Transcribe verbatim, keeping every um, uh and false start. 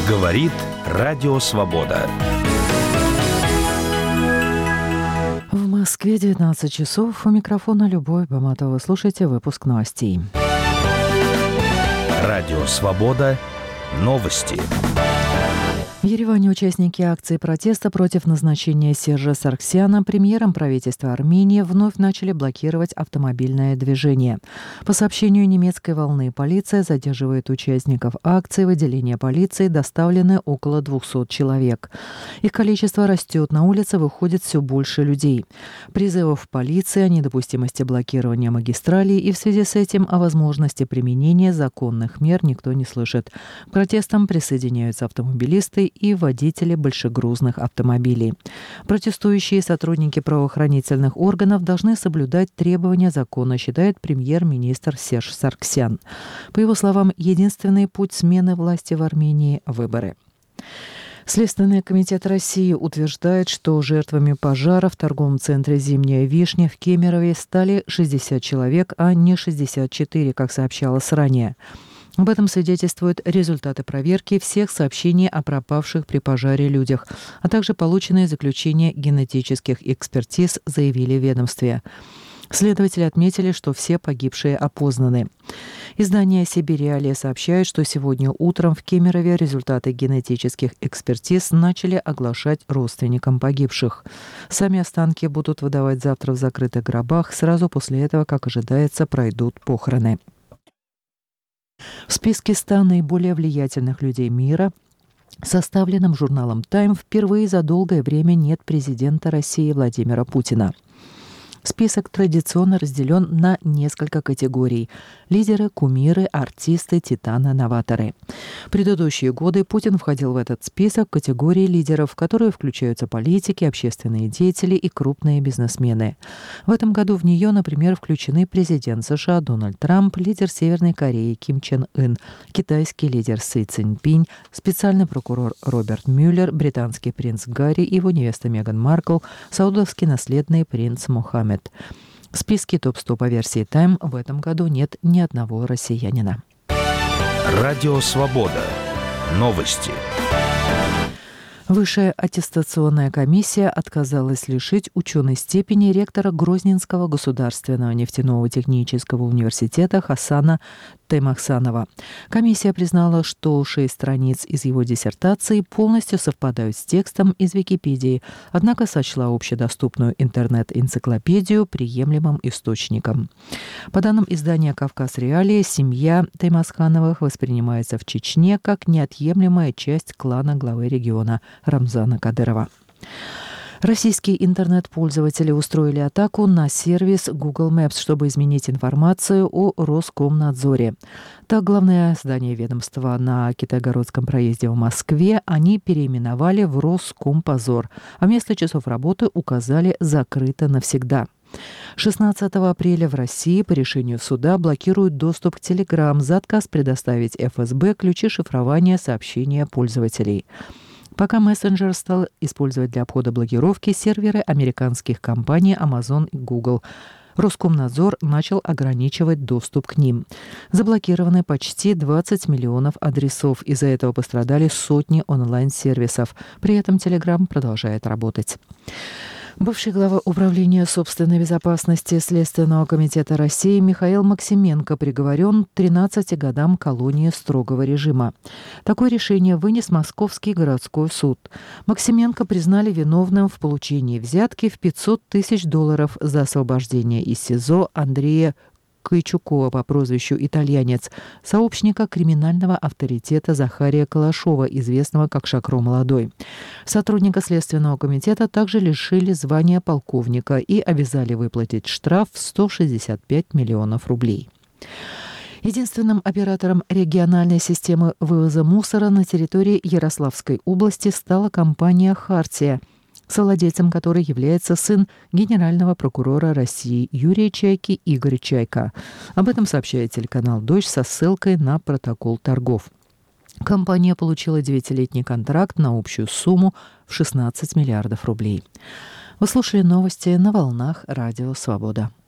Говорит Радио Свобода. В Москве девятнадцать часов. У микрофона Любовь Баматова. Слушайте выпуск новостей. Радио Свобода. Новости. В Ереване участники акции протеста против назначения Сержа Саргсяна премьером правительства Армении вновь начали блокировать автомобильное движение. По сообщению немецкой волны, полиция задерживает участников акции. В отделение полиции доставлены около двухсот человек. Их количество растет, на улице выходит все больше людей. Призывов полиции о недопустимости блокирования магистралей и в связи с этим о возможности применения законных мер никто не слышит. К протестам присоединяются автомобилисты и водители большегрузных автомобилей. Протестующие сотрудники правоохранительных органов должны соблюдать требования закона, считает премьер-министр Серж Саргсян. По его словам, единственный путь смены власти в Армении – выборы. Следственный комитет России утверждает, что жертвами пожара в торговом центре «Зимняя вишня» в Кемерове стали шестьдесят человек, а не шестьдесят четыре, как сообщалось ранее. Об этом свидетельствуют результаты проверки всех сообщений о пропавших при пожаре людях, а также полученные заключения генетических экспертиз, заявили в ведомстве. Следователи отметили, что все погибшие опознаны. Издание «Сибирь-Реалия» сообщает, что сегодня утром в Кемерове результаты генетических экспертиз начали оглашать родственникам погибших. Сами останки будут выдавать завтра в закрытых гробах. Сразу после этого, как ожидается, пройдут похороны. В списке ста наиболее влиятельных людей мира, составленном журналом «Тайм», впервые за долгое время нет президента России Владимира Путина. Список традиционно разделен на несколько категорий – лидеры, кумиры, артисты, титаны, новаторы. В предыдущие годы Путин входил в этот список категории лидеров, в которые включаются политики, общественные деятели и крупные бизнесмены. В этом году в нее, например, включены президент США Дональд Трамп, лидер Северной Кореи Ким Чен Ын, китайский лидер Си Цзиньпинь, специальный прокурор Роберт Мюллер, британский принц Гарри и его невеста Меган Маркл, саудовский наследный принц Мохаммед. В списке топ сто по версии «Тайм» в этом году нет ни одного россиянина. Радио Свобода. Новости. Высшая аттестационная комиссия отказалась лишить ученой степени ректора Грозненского государственного нефтяного технического университета Хасана Таймахсанова. Комиссия признала, что шесть страниц из его диссертации полностью совпадают с текстом из Википедии, однако сочла общедоступную интернет-энциклопедию приемлемым источником. По данным издания «Кавказ-Реалия», семья Таймахсановых воспринимается в Чечне как неотъемлемая часть клана главы региона Рамзана Кадырова. Российские интернет-пользователи устроили атаку на сервис Google Maps, чтобы изменить информацию о Роскомнадзоре. Так, главное здание ведомства на Китайгородском проезде в Москве они переименовали в Роскомпозор, а вместо часов работы указали «закрыто навсегда». шестнадцатого апреля в России по решению суда блокируют доступ к Telegram за отказ предоставить эф эс бэ ключи шифрования сообщения пользователей. Пока мессенджер стал использовать для обхода блокировки серверы американских компаний Amazon и Google, Роскомнадзор начал ограничивать доступ к ним. Заблокированы почти двадцать миллионов адресов. Из-за этого пострадали сотни онлайн-сервисов. При этом Telegram продолжает работать. Бывший глава Управления собственной безопасности Следственного комитета России Михаил Максименко приговорен к тринадцати годам колонии строгого режима. Такое решение вынес Московский городской суд. Максименко признали виновным в получении взятки в пятьсот тысяч долларов за освобождение из СИЗО Андрея Кайчукова по прозвищу «Итальянец», сообщника криминального авторитета Захария Калашова, известного как Шакро Молодой. Сотрудника Следственного комитета также лишили звания полковника и обязали выплатить штраф в сто шестьдесят пять миллионов рублей. Единственным оператором региональной системы вывоза мусора на территории Ярославской области стала компания «Хартия», совладельцем которой является сын генерального прокурора России Юрия Чайки Игорь Чайка. Об этом сообщает телеканал «Дождь» со ссылкой на протокол торгов. Компания получила девятилетний контракт на общую сумму в шестнадцать миллиардов рублей. Вы слушали новости на волнах Радио Свобода.